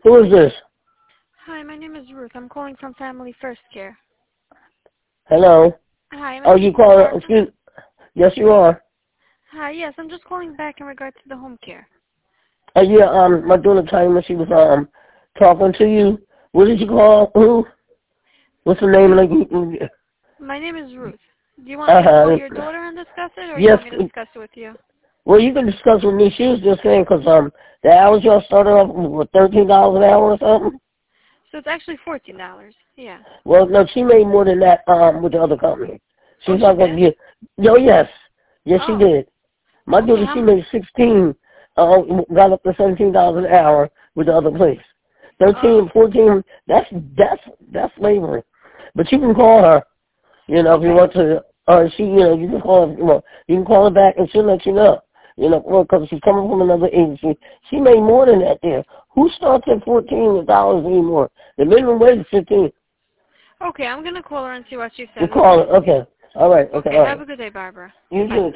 Who is this? Hi, my name is Ruth. I'm calling from Family First Care. Hello? Hi, Oh, you call excuse Yes, you are. Hi, yes, I'm just calling back in regards to the home care. Yeah, my daughter China, she was, talking to you. What did you call? Who? What's the name of the... My name is Ruth. Do you want me to call your daughter and discuss it, or you Yes. want me to discuss it with you? Well, you can discuss with me. She was just saying, because, the hours y'all started off with $13 an hour or something? So it's actually $14. Yeah. Well, no, she made more than that, with the other company. She's She not going to did? get... No, yes. Yes, she Oh. did. My Okay, daughter, she made 16, got up to $17 an hour with the other place. 13, Oh. 14, that's laboring. But you can call her, if you Okay. want to, or you can call her, you can call her back and she'll let you know. Because she's coming from another agency. She made more than that there. Who starts at $14 anymore? The minimum wage is 15. Okay, I'm going to call her and see what she You says, call okay? her, okay. All right, okay, Okay, all have right. a good day, Barbara. You too.